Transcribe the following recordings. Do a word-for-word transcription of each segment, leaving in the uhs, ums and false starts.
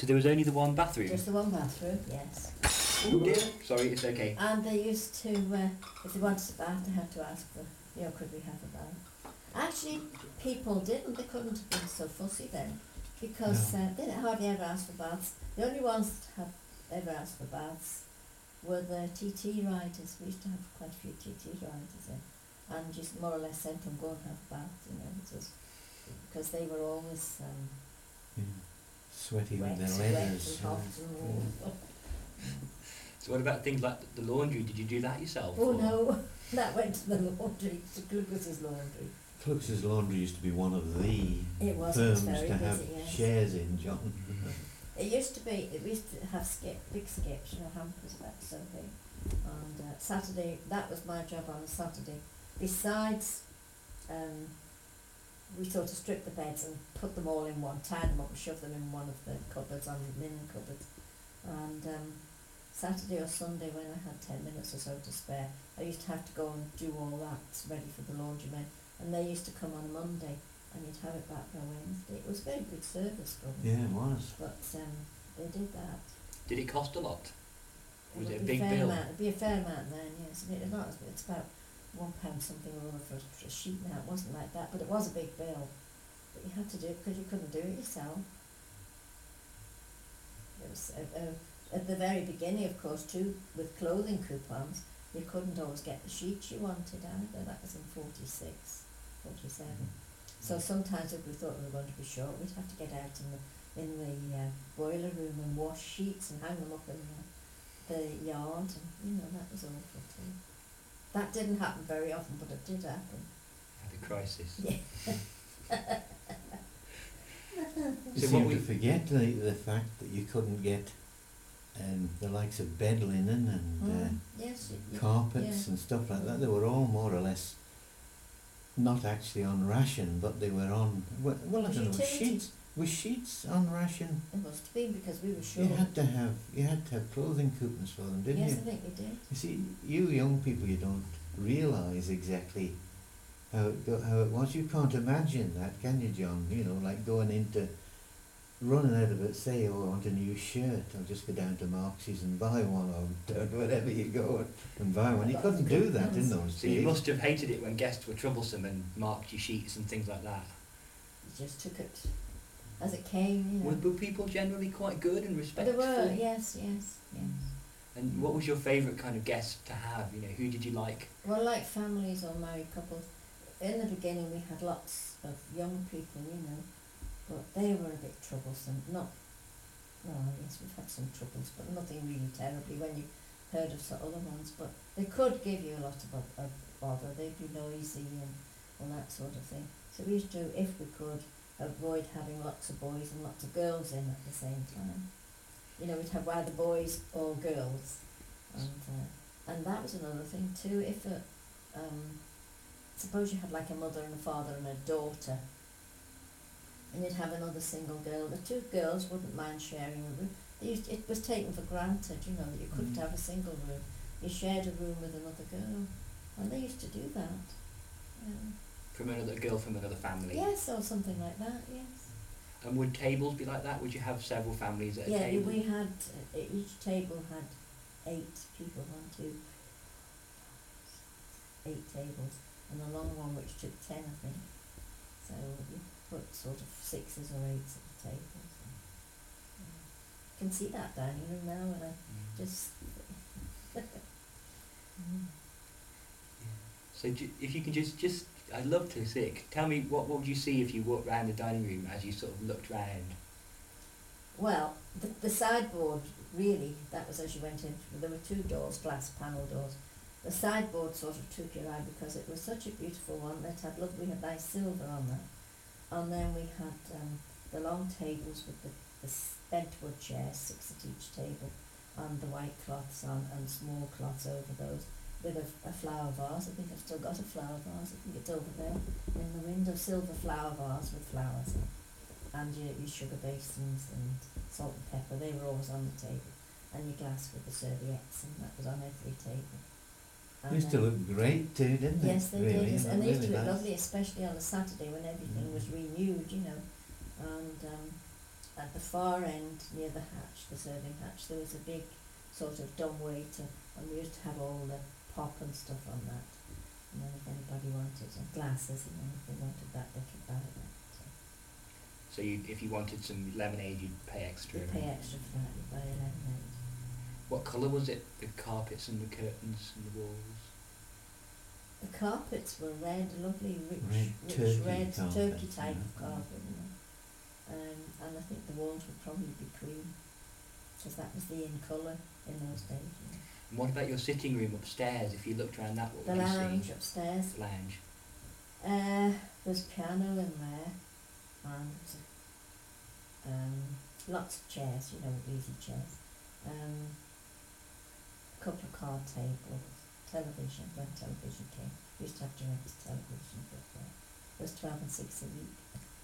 So there was only the one bathroom? Just the one bathroom, yes. Oh dear, sorry, it's okay. And they used to, uh, if they wanted a bath, they had to ask for, you know, could we have a bath? Actually, people didn't, they couldn't have been so fussy then, because No. uh, they hardly ever asked for baths. The only ones that have ever asked for baths were the T T riders. We used to have quite a few T T riders in, and just more or less sent them go and have a bath, you know, it was, because they were always um, Yeah. Sweaty wet, with wet their and leathers. hot uh, and yeah. all. So what about things like the laundry? Did you do that yourself? Oh or- no, that went to the laundry, to Glucos's laundry. Clux's Laundry used to be one of the It was, it was firms very to have busy, yes. shares in, John. It used to be, we used to have skip, big skips, you know, hampers about so big. And uh, Saturday, that was my job on a Saturday. Besides, um, we sort of stripped the beds and put them all in one, tied them up and shoved them in one of the cupboards, on the linen cupboards. And um, Saturday or Sunday, when I had ten minutes or so to spare, I used to have to go and do all that ready for the laundrymen. And they used to come on a Monday, and you'd have it back by Wednesday. It was very good service for them. Yeah, it was. But um, they did that. Did it cost a lot? Was would it a be big fair bill? Amount, it'd be a fair amount then, yes. I mean, it's not, it's about one pound something or other for, for a sheet now. It wasn't like that, but it was a big bill. But you had to do it because you couldn't do it yourself. It was uh, uh, at the very beginning, of course, too, with clothing coupons, you couldn't always get the sheets you wanted either. That was in forty-six, forty-seven. So sometimes if we thought we were going to be short, we'd have to get out in the in the uh, boiler room and wash sheets and hang them up in the, the yard, and you know, that was awful too. That didn't happen very often, but it did happen. Had a crisis. Yeah. You So seem what to we- forget the, the fact that you couldn't get um, the likes of bed linen and uh, Mm, yes, you, you, carpets yeah. and stuff like that. They were all more or less not actually on ration, but they were on, well, well I don't know, Utility. sheets. Was sheets on ration? It must have been because we were short. You had to have, you had to have clothing coupons for them, didn't Yes, you? I think we did. You see, you young people, you don't realise exactly how it go, how it was. You can't imagine that, can you, John? You know, like going into, running out of it, say, oh, I want a new shirt, I'll just go down to Marx's and buy one, or whatever you go and buy one. You Lots couldn't of do that in coupons. those So you days. must have hated it when guests were troublesome and marked your sheets and things like that. We just took it as it came, you know. Were, were people generally quite good and There respectful? were, yes, yes, yes. And what was your favourite kind of guest to have? You know, who did you like? Well, like families or married couples, in the beginning we had lots of young people, you know, but they were a bit troublesome. Not, well, yes, we've had some troubles, but nothing really terribly when you heard of some other ones. But they could give you a lot of, bo- of bother. They'd be noisy and all that sort of thing. So we used to, if we could, avoid having lots of boys and lots of girls in at the same time. You know, we'd have either boys or girls, and uh, and that was another thing too. If a um, suppose you had like a mother and a father and a daughter, and you'd have another single girl, the two girls wouldn't mind sharing a room. They used, it was taken for granted, you know, that you couldn't Mm. have a single room. You shared a room with another girl, and they used to do that. Um, From another girl from another family? yes, or something like that. Yes. And would tables be like that? Would you have several families at a Yeah, table? we had, uh, each table had eight people, one, two, eight tables, and a long one which took ten, I think. So you put sort of sixes or eights at the table. So, yeah. You can see that dining room now, and I Mm. just... So do, if you can just, just, I'd love to see it. Tell me, what, what would you see if you walked round the dining room as you sort of looked round? Well, the, the sideboard, really, that was as you went in. There were two doors, glass panel doors. The sideboard sort of took your eye because it was such a beautiful one that had, look, we had nice silver on that. And then we had um, the long tables with the, the bentwood chairs, six at each table, and the white cloths on and small cloths over those, with a, a flower vase. I think I've still got a flower vase. I think it's over there in the window, silver flower vase with flowers in. And your, your sugar basins and salt and pepper, they were always on the table. And your glass with the serviettes, and that was on every table. And Used to then- look great too, didn't they? Yes, they really, did, yes, and they used to really look nice. lovely, especially on a Saturday when everything Mm. was renewed, you know. And um, and the far end near the hatch, the serving hatch, there was a big sort of dumb waiter, and we used to have all the pop and stuff on that. And then if anybody wanted some glasses, and then if they wanted that, they could buy that. So So you, if you wanted some lemonade, you'd pay extra. you pay extra for that, you buy a lemonade. What colour was it? The carpets and the curtains and the walls? The carpets were red, lovely, rich, Red rich turkey red, carpet, turkey type yeah. of carpet, you know. Um, and I think the walls would probably be cream, because that was the in colour in those days. You know. And what about your sitting room upstairs? If you looked around that, what The would you lounge see? upstairs, The lounge. uh, there's piano in there, and um, lots of chairs, you know, easy chairs. Um, a couple of card tables, television, when television came. We used to have direct television, but uh, it was twelve and six a week.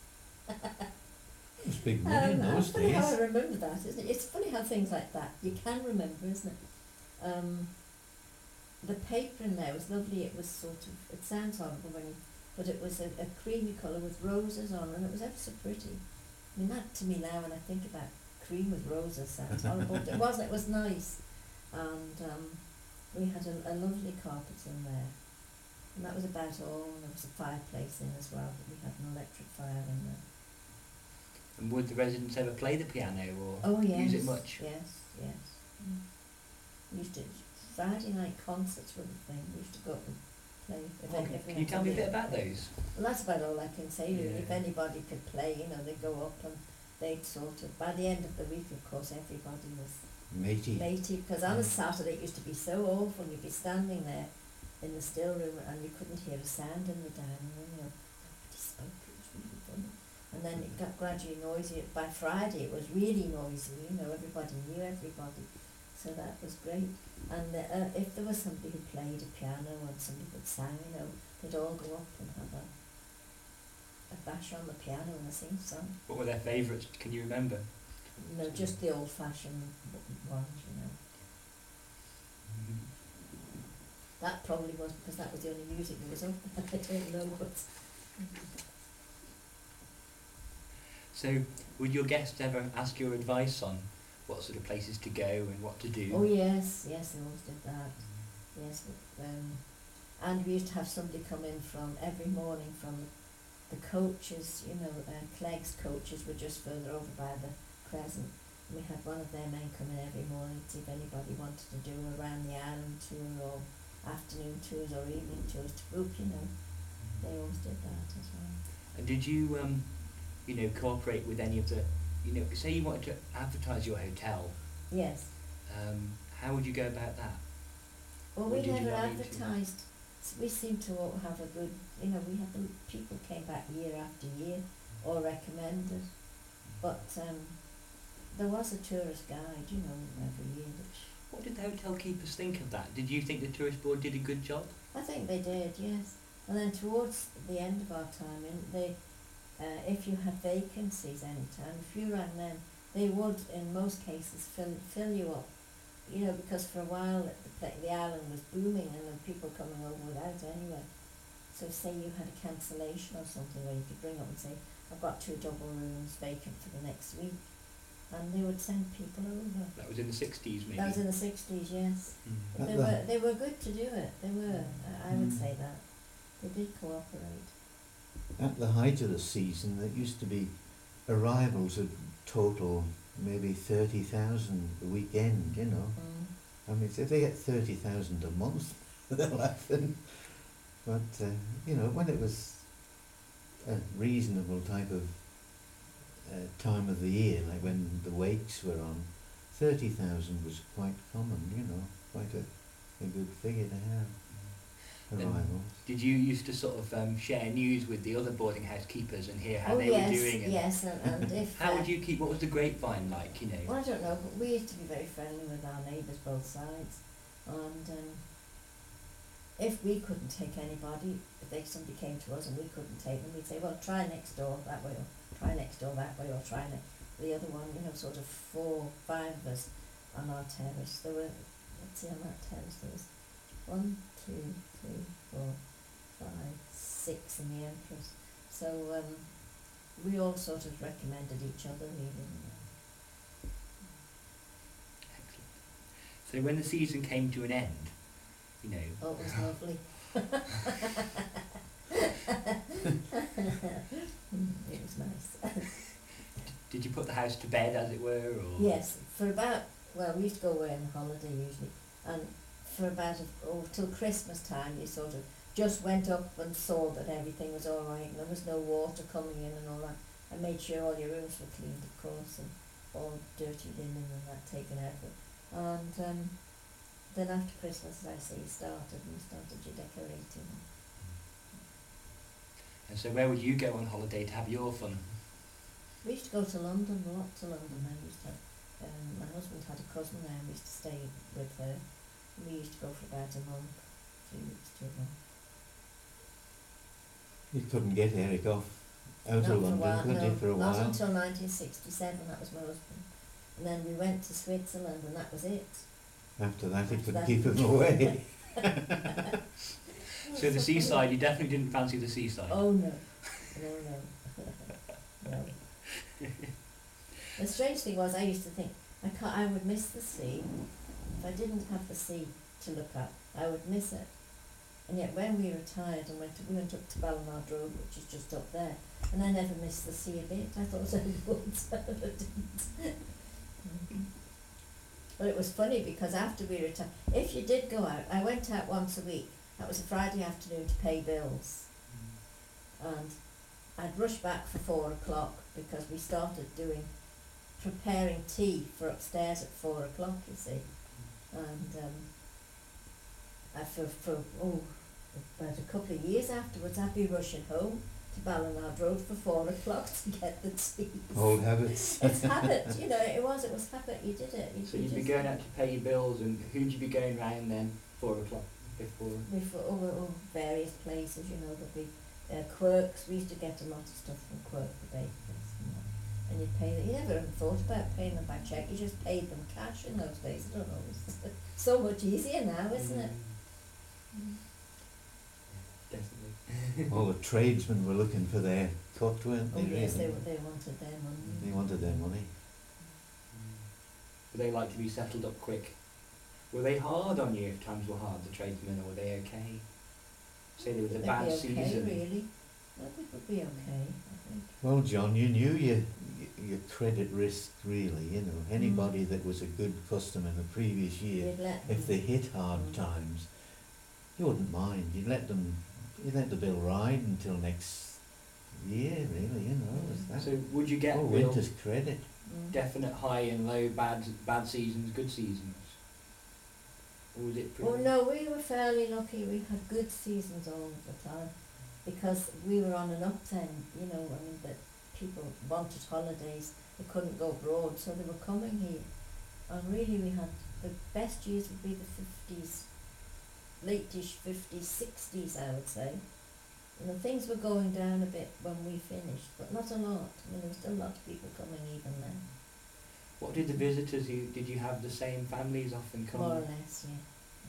It was big money in Um, those it's funny how I days. remember that, isn't it? It's funny how things like that, you can remember, isn't it? Um, the paper in there was lovely, it was sort of, it sounds horrible when you, but it was a, a creamy colour with roses on, and it was ever so pretty. I mean, that to me now, when I think about cream with roses, sounds horrible, but it wasn't, it was nice. And um, we had a, a lovely carpet in there, and that was about all, and there was a fireplace in as well, but we had an electric fire in there. And would the residents ever play the piano or Oh yes, use it much? yes, yes. Mm. We used to, Friday night concerts were the thing, we used to go up and play. If Okay. any- if we Can you had tell me a bit somebody about to play. those? Well, that's about all I can say really. If Yeah. anybody could play, you know, they'd go up and they'd sort of, by the end of the week, of course, everybody was Matey. matey, because on a Mm. Saturday it used to be so awful, you'd be standing there in the still room and you couldn't hear a sound in the dining room, you know, nobody spoke, it was really funny. And then it got gradually noisy. By Friday it was really noisy, you know, everybody knew everybody, so that was great. And uh, if there was somebody who played a piano and somebody that sang, you know, they'd all go up and have a, a bash on the piano and a sing song. What were their favourites? Can you remember? You know, just the old-fashioned w- ones, you know. That probably was because that was the only music that was on. I don't know, but So, would your guests ever ask your advice on what sort of places to go and what to do? oh yes, yes, they always did that. Yes, but, um, and we used to have somebody come in from every morning from the coaches. You know, uh, Clegg's coaches were just further over by the Crescent. We had one of their men come in every morning to see if anybody wanted to do around the island tour or afternoon tours or evening tours to book, you know. They always did that as well. And did you, um, you know, cooperate with any of the, you know, say you wanted to advertise your hotel, Yes. um, how would you go about that? Well, Or we did you never not need to? advertised. S- We seemed to all have a good, you know, we had the people came back year after year or recommended. But um, there was a tourist guide, you know, every year, which What did the hotel keepers think of that? Did you think the tourist board did a good job? I think they did, yes. And then towards the end of our time in, they, uh, if you had vacancies any time, if you rang them, they would, in most cases, fill fill you up. You know, because for a while the, pla- the island was booming and there were people coming over without anyway. So say you had a cancellation or something where you could bring up and say, I've got two double rooms vacant for the next week. And they would send people over. That was in the sixties, maybe. That was in the sixties, yes. Mm. But they At the- were they were good to do it. They were. I I would Mm. say that they did cooperate. At the height of the season, there used to be arrivals of total maybe thirty thousand a weekend, you know. Mm. I mean, if they get thirty thousand a month, they're laughing. But, uh, you know, when it was a reasonable type of uh, time of the year, like when the wakes were on, thirty thousand was quite common, you know, quite a, a good figure to have, And arrivals. Did you used to sort of um, share news with the other boarding house keepers and hear how Oh they yes, were doing? And yes, and, and if how uh, would you keep? What was the grapevine like? You know. well, I don't know, but we used to be very friendly with our neighbours both sides, and um, if we couldn't take anybody, if they somebody came to us and we couldn't take them, we'd say, well, try next door that way, or try next door that way, or try ne- the other one. You know, sort of four, five of us on our terrace. There were, let's see, on that terrace there was one, two, three, four, five, six in the Empress. So um, we all sort of recommended each other, really. So when the season came to an end, you know, Oh, it was lovely. Mm, it was nice. did you put the house to bed, as it were, or? Yes, for about, well, we used to go away on holiday usually, and for about, a- oh, till Christmas time, you sort of just went up and saw that everything was all right, and there was no water coming in and all that. I made sure all your rooms were cleaned, of course, and all dirty linen and that taken out of it. And um, then after Christmas, as I say, started, and we started your decorating. And so where would you go on holiday to have your fun? We used to go to London, a lot to London. I used to have, um, my husband had a cousin there, and we used to stay with her. We used to go for about a month, three weeks to a month. You couldn't get Eric off out Not of for a London, while, could no, you, for a not while? until nineteen sixty-seven, that was my husband. And then we went to Switzerland, and that was it. After that, he After couldn't that- keep him away. So the seaside, you definitely didn't fancy the seaside. Oh no, no, no, no. The strange thing was, I used to think I can't, I would miss the sea. If I didn't have the sea to look at, I would miss it. And yet, when we retired and went, to, we went up to Ballymard Road, which is just up there, and I never missed the sea a bit. I thought I would, but I didn't. But it was funny because after we retired, if you did go out, I went out once a week. That was a Friday afternoon to pay bills. And I'd rush back for four o'clock because we started doing, preparing tea for upstairs at four o'clock, you see. And um, I, for, for, oh, about a couple of years afterwards, I'd be rushing home to Ballymard Road for four o'clock to get the tea. Old habits. It's habit, you know, it was, it was habit, you did it. You, So you you'd be just- going out to pay your bills, and who'd you be going round then? Four o'clock before. Before, oh, oh, various places, you know, there'd be uh, Quirks. We used to get a lot of stuff from Quirk, the bakers, and that. And you'd pay them. You never even thought about paying them by cheque. You just paid them cash in those days. I don't know. It's so much easier now, isn't it? Mm. Definitely. All the tradesmen were looking for their cut, weren't Oh they, yes, they really? were- they wanted their money. They wanted their money. Would they like to be settled up quick? Were they hard on you if times were hard, the tradesmen, or were they okay? Say there was a They'd bad be okay, season. really. I think it would be okay. I think. Well, John, you knew your, your credit risk, really, you know. Anybody that was a good customer in the previous year, You'd let if them- they hit hard Mm. times, you wouldn't mind. You'd let them, you'd let the bill ride until next year, really, you know. Mm. That's So would you get oh, real winter's credit. Mm. definite high and low, bad bad seasons, good seasons? Or was it pretty? Oh no, we were fairly lucky. We had good seasons all the time because we were on an up then, you know, I mean that people wanted holidays, they couldn't go abroad, so they were coming here. And really we had, the best years would be the fifties, late-ish fifties, sixties I would say. You know, things were going down a bit when we finished, but not a lot. I mean, there was still a lot of people coming even then. What did the visitors? You did you have the same families often come? More or less, yeah.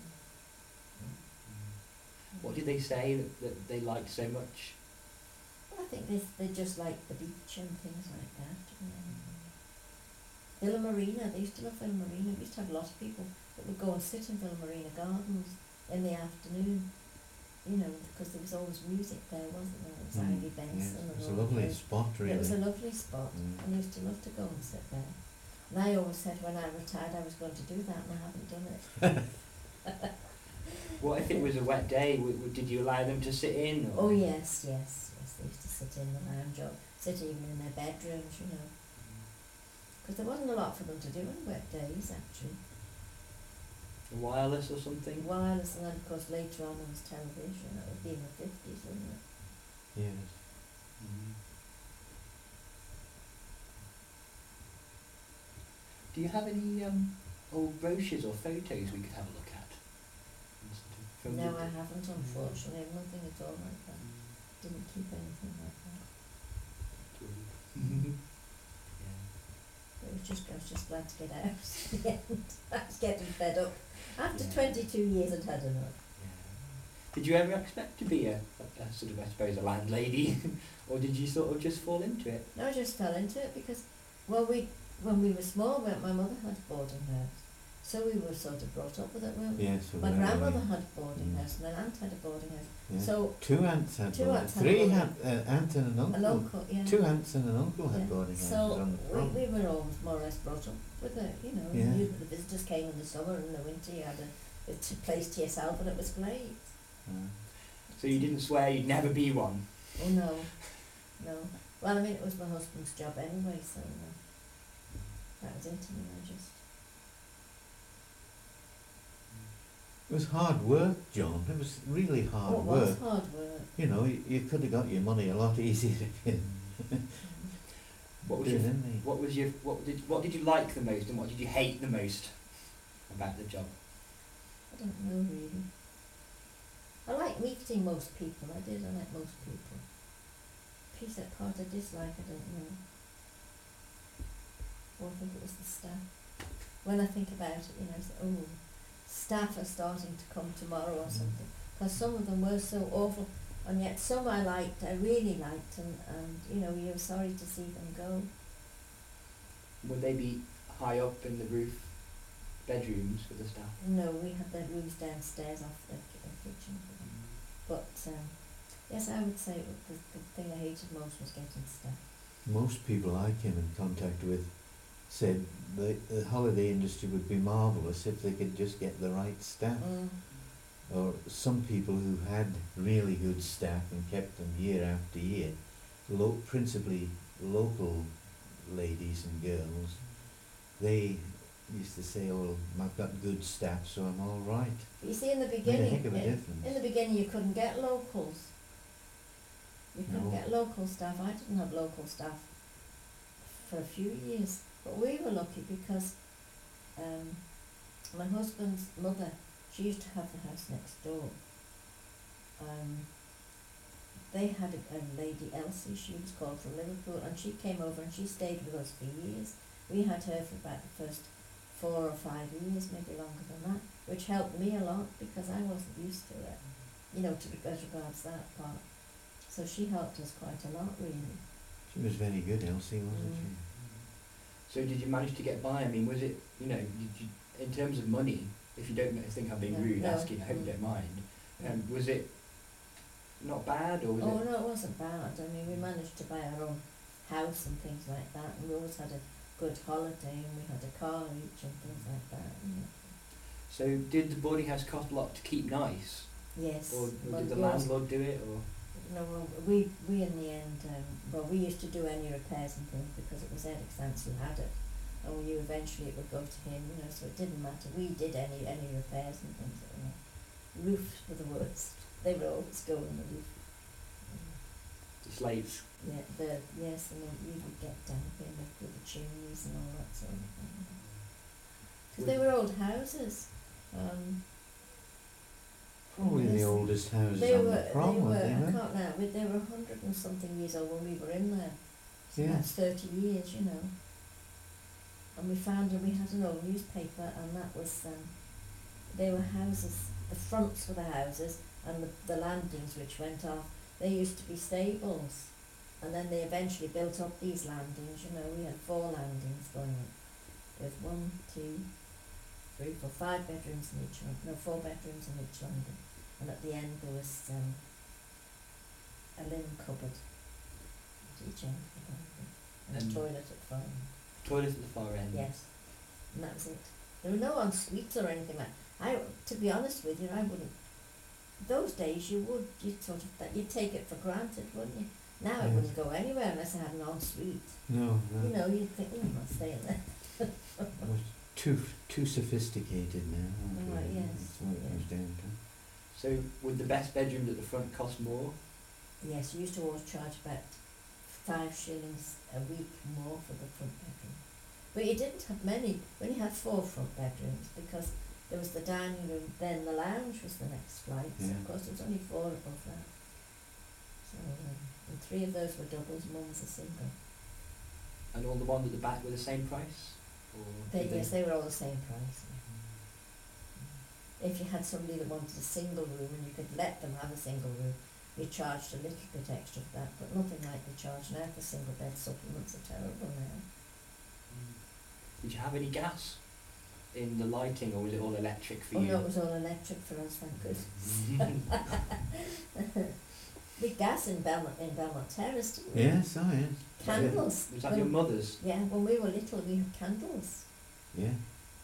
Mm. What did they say that, that they liked so much? I think they they just like the beach and things like that. You know. Villa Marina, they used to love Villa Marina. We used to have a lot of people that would go and sit in Villa Marina Gardens in the afternoon, you know, because there was always music there, wasn't there? There was Mm, Ivy Benson yes, and it was all a of lovely those. spot, really. It was a lovely spot, Mm. and I used to love to go and sit there. And I always said when I retired I was going to do that, and I haven't done it. What if it was a wet day? W- w- did you allow them to sit in? Or? Oh yes, yes, yes. They used to sit in the lounge or sit even in their bedrooms, you know. Because there wasn't a lot for them to do on wet days, actually. Wireless or something? Wireless, and then of course later on there was television. That would be in the fifties, wouldn't it? Yes. Mm. Do you have any um, old brochures or photos we could have a look at? From No, the- I haven't, unfortunately. Nothing at all like that. Didn't keep anything like that. Yeah. It was just, I was just glad to get out in the end. I was getting fed up. After Yeah. twenty-two years I'd had enough. Yeah. Did you ever expect to be a, a, a sort of, I suppose, a landlady, or did you sort of just fall into it? No, I just fell into it because, well, we when we were small, when my mother had a boarding house, So we were sort of brought up with it, weren't we? Yes. we My were, grandmother we- had a boarding Mm. house, and then aunt had a boarding house. yeah. So Two aunts had Two boarding, aunts had three boarding. had, uh, aunt and an uncle. an uncle, yeah. Two aunts and an uncle had Yeah. boarding houses So on the we, front. we were always more or less brought up with it, you know. Yeah. You, the visitors came in the summer, and in the winter you had a, a t- place to yourself, and it was great. Uh, So you didn't swear you'd never be one. Oh no, no. Well, I mean, it was my husband's job anyway, so uh, that was it. You know, just It was hard work, John. It was really hard oh, it work. was hard work. You know, you, you could have got your money a lot easier if you What was did, your didn't you? what was your what did what did you like the most and what did you hate the most about the job? I don't know really. I like meeting most people. I did. I like most people. Piece that part I dislike, I don't know. Or I think it was the staff. When I think about it, you know, I say, oh, staff are starting to come tomorrow or something. Because some of them were so awful, and yet some I liked, I really liked, and, and you know, you were sorry to see them go. Would they be high up in the roof bedrooms for the staff? No, we had their rooms downstairs off the, ki- the kitchen. But um, yes, I would say it was the, the thing I hated most was getting staff. Most people I came in contact with said the, the holiday industry would be marvellous if they could just get the right staff. Mm. Or some people who had really good staff and kept them year after year, lo- principally local ladies and girls, they used to say, oh, I've got good staff, so I'm all right. But you see, in the Made a beginning, heck of a in, difference. in the beginning, you couldn't get locals. You couldn't No. get local staff. I didn't have local staff for a few years, but we were lucky because um, my husband's mother, she used to have the house next door. Um, they had a, a lady, Elsie, she was called from Liverpool, and she came over and she stayed with us for years. We had her for about the first four or five years, maybe longer than that, which helped me a lot because I wasn't used to it, you know, to as regards that part. So she helped us quite a lot, really. She was very good, Elsie, wasn't Mm. So did you manage to get by? I mean, was it, you know, did you, in terms of money, if you don't think I'm being No, rude no. asking, I hope you don't mind, um, was it not bad or was Oh it? no, it wasn't bad. I mean, we managed to buy our own house and things like that, and we always had a good holiday, and we had a car each and things like that. You know. So did the boarding house cost a lot to keep nice? Yes. Or, or well, did the we always- landlord do it or? No, well, we we in the end, um, well, we used to do any repairs and things because it was Eric Sands who had it, and we knew eventually it would go to him, you know, so it didn't matter. We did any any repairs and things. You know. Roofs were the worst. They would always go on the roof. The slates? Yeah, the yes, and then you would get damp in with, with the chimneys and all that sort of thing. Because they were old houses. Um, Probably the Yes. oldest houses they on were, the prom, they were, weren't I they? can't now, but they were a hundred and something years old when we were in there. So Yeah. that's thirty years, you know. And we found, and we had an old newspaper, and that was, um, they were houses, the fronts were the houses, and the, the landings which went off, they used to be stables. And then they eventually built up these landings, you know, we had four landings going on. With one, two, three, four, five bedrooms in each one, no, four bedrooms in each landing. And at the end there was um, a linen cupboard at each end of the landing, and And- a toilet at the far end. Toilet at the far end? Yes, and that was it. There were no en-suites or anything like. I, to be honest with you, I wouldn't. Those days you would, you'd sort of, that you'd take it for granted, wouldn't you? Now I Yes. wouldn't go anywhere unless I had an en-suite. No, no. You know, you'd think, oh, I'm not staying there. We're too too sophisticated now, aren't we? Right, yes, That's what it yeah. comes down to. So would the best bedrooms at the front cost more? Yes, you used to always charge about five shillings a week more for the front bedroom. But you didn't have many, we only had four front bedrooms because there was the dining room, then the lounge was the next flight, so Yeah. of course there was only four above that. So, um, and three of those were doubles, one was a single. And all the ones at the back were the same price? Or They, did yes, they were all the same price. Yeah. If you had somebody that wanted a single room and you could let them have a single room, you charged a little bit extra for that, but nothing like the charge now for single bed supplements are terrible now. Did you have any gas? in the lighting, or was it all electric for Oh you? no, it was all electric for us, thank goodness. Big gas in Belmont, in Belmont Terrace, didn't we? Yes, oh yes. Candles. Was that When- your mother's? Yeah, when we were little, we had candles. Yeah.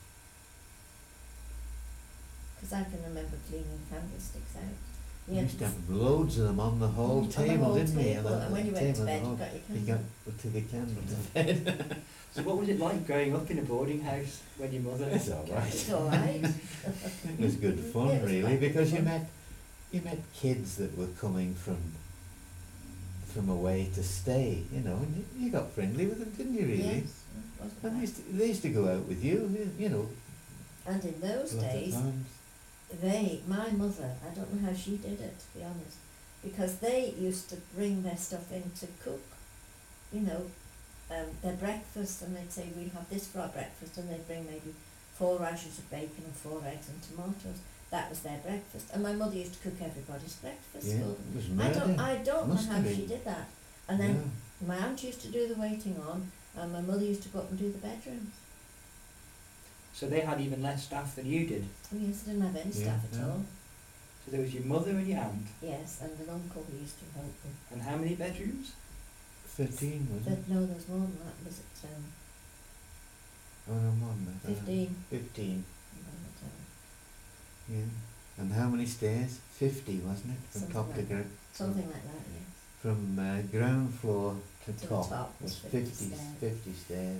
Because I can remember cleaning candlesticks out. We We had used to have loads of them on the whole on the table, whole didn't we? table, on and when the you went to table bed, and you all. got your You candle. got took a candle to bed. So what was it like growing up in a boarding house when your mother? It's all right. It's all right. It was good fun, It was really, quite good because you fun. met you met kids that were coming from from away to stay, you know, and you, you got friendly with them, didn't you? Really? Yes, wasn't And they it? used, to, they used to go out with you, you- you know. And in those a lot of days, times. they, my mother, I don't know how she did it, to be honest, because they used to bring their stuff in to cook, you know, um, their breakfast, and they'd say, we'll have this for our breakfast, and they'd bring maybe four rashers of bacon and four eggs and tomatoes. That was their breakfast. And my mother used to cook everybody's breakfast Yeah, for them. it was I murder. don't, I don't know Must how have she been. did that. And then my aunt used to do the waiting on, and my mother used to go up and do the bedrooms. So they had even less staff than you did. Oh yes, I didn't have any Yeah, staff at yeah. all. So there was your mother and your aunt, Yes, and an uncle who used to help them. and how many bedrooms? Thirteen, was it? But no, there was more than that. Was it um, Oh no, more than that. uh, fifteen? Fifteen. But, um, Yeah. And how many stairs? Fifty, wasn't it? From Something top to like ground. something like that, yes. From uh, ground floor to, To the top, top was was fifty fifty, stairs. fifty stairs.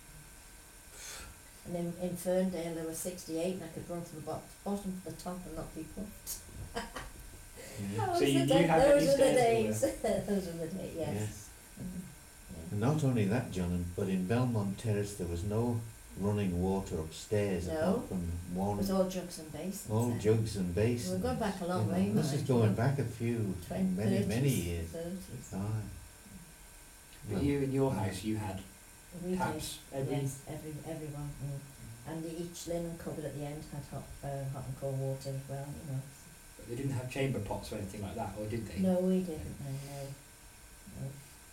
And in, in Ferndale there were sixty-eight, and I could run from the bot- bottom to the top and not be puffed. Yeah. Those So you were knew the- how many those were the stairs there days. Those were the days, yes. Yes. Mhm, yeah. And not only that, John, and- but in Belmont Terrace there was no running water upstairs No. apart from It one, was all jugs and basins. all then. jugs and basins. We're going back a long you know. way, This is mind going you. back a few, Twenty, many, thirties, many years. thirties. Aye. But Well, you in your house, you had We taps did, every. yes, every, everyone, mm. And the, each linen cupboard at the end had hot, uh, hot and cold water as well, you know. But they didn't have chamber pots or anything like that, or did they? No, we didn't, no, no. no.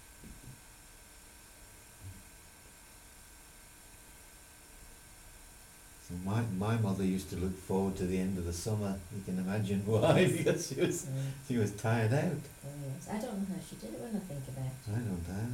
So my, my mother used to look forward to the end of the summer. You can imagine why, because she was, Mm, she was tired out. oh yes. I don't know how she did it when I think about it. I don't know.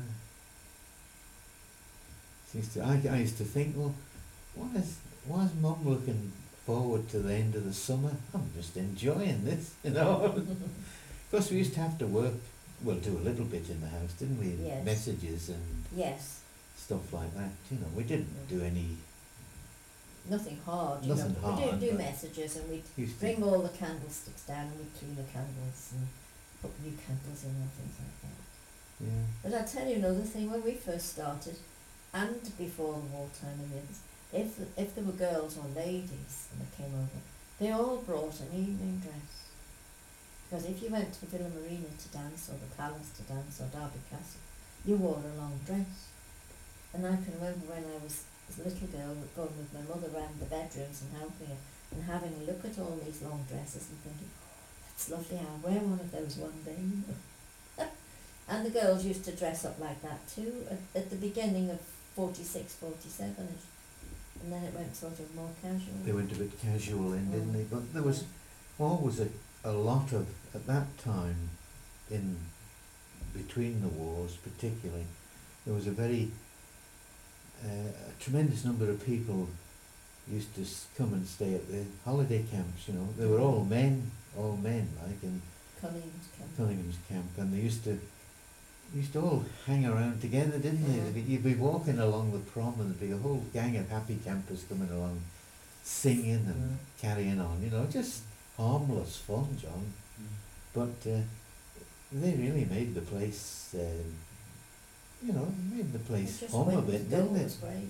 She used to, I, I used to think, well, why is, why is Mum looking forward to the end of the summer? I'm just enjoying this, you know. Of course, we used to have to work, well, do a little bit in the house, didn't we? Yes. Messages and Yes, stuff like that, you know. We didn't Mm. do any, nothing hard, you Nothing know. But we hard, do do but- messages, and we'd used to, bring all the candlesticks down, and we'd clean the candles and put new candles in and things like that. yeah. But I'll tell you another thing, when we first started, and before the wartime and the others, if, if there were girls or ladies and they came over, they all brought an evening dress. Because if you went to the Villa Marina to dance, or the Palace to dance, or Derby Castle, you wore a long dress. And I can remember when I was a little girl going with my mother around the bedrooms and helping her, and having a look at all these long dresses and thinking, oh, that's lovely, I'll wear one of those one day, you know. And the girls used to dress up like that too, at, at the beginning of forty-six, forty-seven, and then it went sort of more casual. They went a bit casual then, didn't Mm. they? But there was always a, a lot of, at that time, in between the wars particularly, there was a very, uh, a tremendous number of people used to s- come and stay at the holiday camps, you know. They were all men, all men, like, in Cunningham's camp. Cunningham's camp, and they used to, used to all hang around together, didn't they? Yeah. They'd be- You'd be walking along the prom and there'd be a whole gang of happy campers coming along, singing and Mm. carrying on, you know, just harmless fun, John. Mm. But uh, they really made the place, uh, you know, made the place Just hum a went bit, to go didn't was it? great.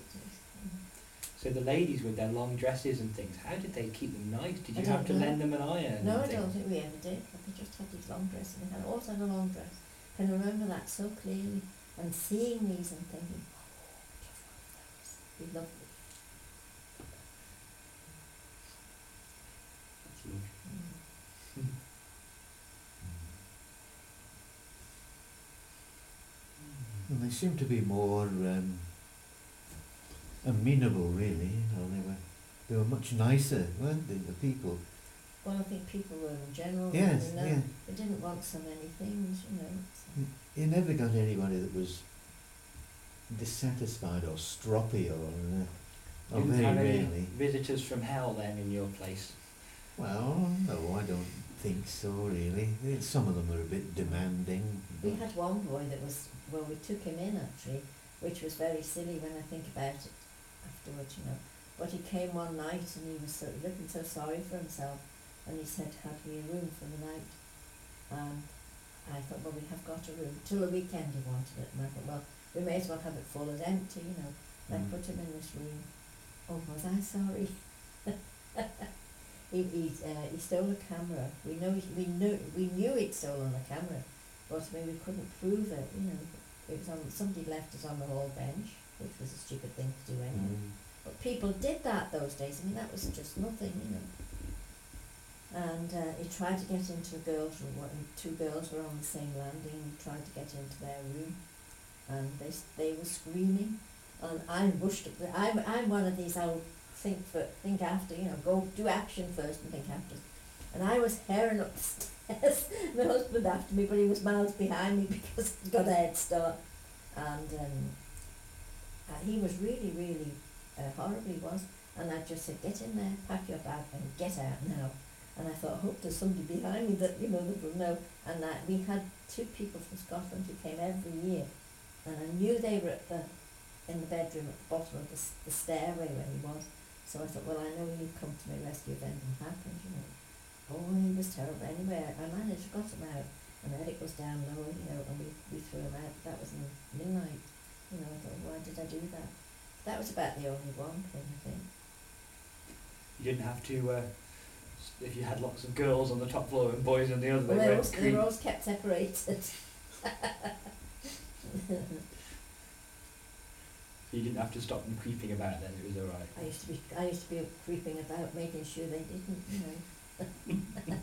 So the ladies with their long dresses and things, how did they keep them nice? Did I you have don't to know. lend them an iron? No, and I things? don't think we ever did, but they just had these long dresses, and they had, always had a long dress. Can remember that so clearly, and seeing these and thinking, oh, I just want those. Be lovely. That's lovely. Mm. And they seemed to be more um, amenable, really, you know, they were they were much nicer, weren't they, the people? Well, I think people were in general. Yes, you know, yeah. They didn't want so many things, you know. So. You never got anybody that was dissatisfied or stroppy or, uh, or Didn't very have any rarely. visitors from hell then in your place? Well, no, I don't think so, really. Eh, Some of them were a bit demanding. We but- had one boy that was, well, we took him in actually, which was very silly when I think about it afterwards, you know. But he came one night and he was so, looking so sorry for himself, and he said, had we a room for the night? And I thought, well, we have got a room. Till the weekend he wanted it, and I thought, well, we may as well have it full as empty, you know. I Mm. put him in this room. Oh, was I sorry? he he, uh, he stole a camera. We know he, we knew we knew he'd stolen the camera, but I mean we couldn't prove it. You know, it was on somebody left it on the hall bench, which was a stupid thing to do anyway. Mm. But people did that those days. I mean, that was just nothing, you know. And uh, he tried to get into the girls' room. One- Two girls were on the same landing. He tried to get into their room, and they s- they were screaming. And I rushed up. The, I'm I'm one of these. I'll think for think after. You know, go do action first and think after. And I was herring up the stairs. My husband after me, but he was miles behind me because he'd got a head start. And um, uh, he was really, really uh, horrible. He was. And I just said, get in there, pack your bag, and get out now. And I thought, I hope there's somebody behind me that, you know, that will know. And uh, we had two people from Scotland who came every year. And I knew they were at the, in the bedroom at the bottom of the, s- the stairway where he was. So I thought, well, I know he'd come to my rescue if anything happened, you know. Oh, he was terrible. Anyway, I, I managed, got him out. And Eric was down low, you know, and we, we threw him out. That was in midnight. You know, I thought, why did I do that? That was about the only one thing, I think. You didn't have to, uh, s- if you had lots of girls on the top floor and boys on the other, Well, they they, were always, they were always kept separated. You didn't have to stop them creeping about then, it was alright. I used to be, I used to be creeping about, making sure they didn't, you know.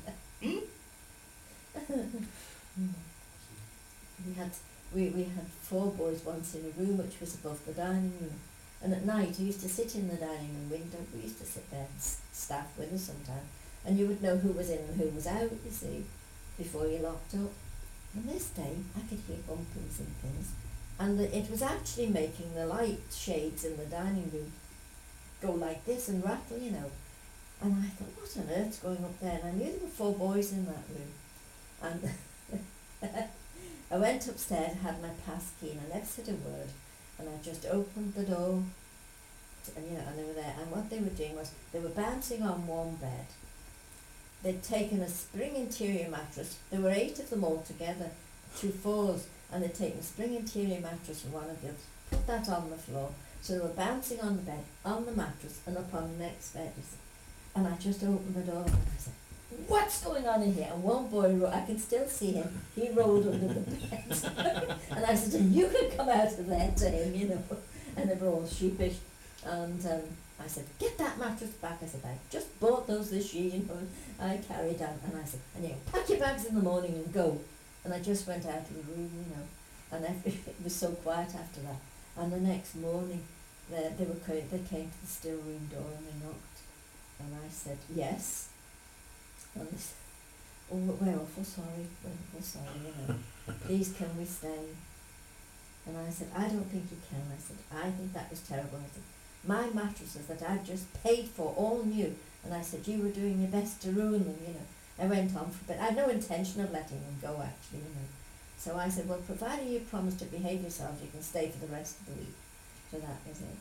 we had, we, we had four boys once in a room which was above the dining room, and at night we used to sit in the dining room window. We used to sit there and s- staff with us sometimes, and you would know who was in and who was out, you see, before you locked up. And this day I could hear bumpings and things, and the, it was actually making the light shades in the dining room go like this and rattle, you know. And I thought, what on earth's going up there? And I knew there were four boys in that room. And I went upstairs, had my pass key, and I never said a word. And I just opened the door, to, and you know, and they were there. And what they were doing was they were bouncing on one bed. They'd taken a spring interior mattress. There were eight of them all together, two fours, and they'd taken a spring interior mattress from one of the others, put that on the floor. So they were bouncing on the bed, on the mattress, and up on the next bed. you see. And I just opened the door and I said, what's going on in here? And one boy, ro- I can still see him, he rolled under the bed. And I said, and you can come out of there to him, you know. And they were all sheepish. And um, I said, get that mattress back. I said, I just bought those this year, you know. I carried on. And I said, and you pack your bags in the morning and go. And I just went out of the room, you know. And every, it was so quiet after that. And the next morning, they, they, were, co- they came to the still room door and they knocked. And I said, yes. And they said, oh, we're awful sorry, we're awful sorry, you know. Please can we stay? And I said, I don't think you can. I said, I think that was terrible. I said, my mattresses that I'd just paid for, all new. And I said, you were doing your best to ruin them, you know. I went on for a bit. I had no intention of letting them go, actually, you know. So I said, well, provided you promise to behave yourselves, you can stay for the rest of the week. So that was it.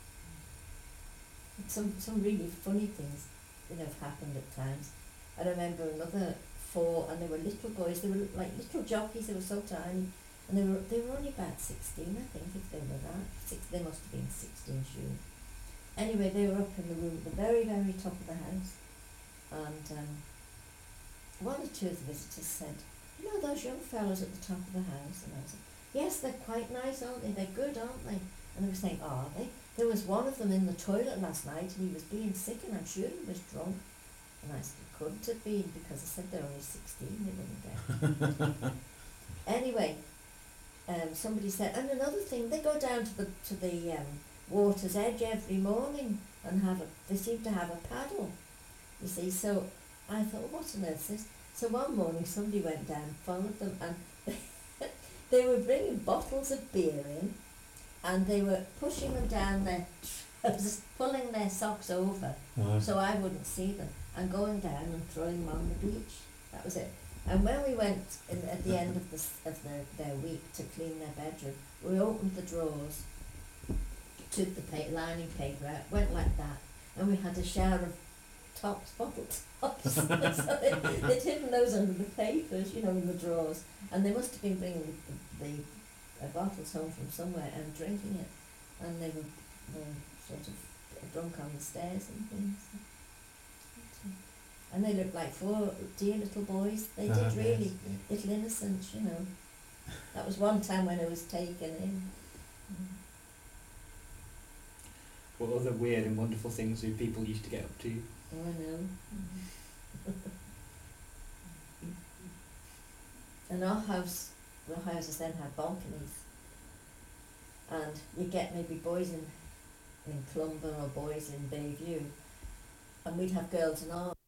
Some some really funny things, you know, have happened at times. I remember another four, and they were little boys. They were like little jockeys. They were so tiny, and they were they were only about sixteen, I think, if they were that. Six, they must have been sixteen, sure. Anyway, they were up in the room at the very very top of the house, and um, one or two of the visitors said, "You know those young fellows at the top of the house?" And I said, "Yes, they're quite nice, aren't they? They're good, aren't they?" And they were saying, "Are they? There was one of them in the toilet last night and he was being sick and I'm sure he was drunk." And I said, "It couldn't have been because I said they're only sixteen, they wouldn't get." Anyway, um, somebody said, and another thing, they go down to the to the um, Water's Edge every morning and have a, they seem to have a paddle, you see. So I thought, what on earth is this? So one morning somebody went down, followed them, and they were bringing bottles of beer in, and they were pushing them down their trousers, pulling their socks over Uh, so I wouldn't see them, and going down and throwing them on the beach. That was it. And when we went in, at the end of the s- of their, their week to clean their bedroom, we opened the drawers, took the pa- lining paper out, went like that, and we had a shower of tops, bottle tops. So they, they'd hidden those under the papers, you know, in the drawers, and they must have been bringing the, the uh, bottles home from somewhere and drinking it, and they were, were sort of drunk on the stairs and things. And they looked like four dear little boys. They uh, did really, yes, yeah. little innocents, you know. That was one time when I was taken in. Mm. What other weird and wonderful things do people used to get up to? Oh, I know. And our house, our houses then had balconies. And you get maybe boys in, in Clumber or boys in Bayview. And we'd have girls in our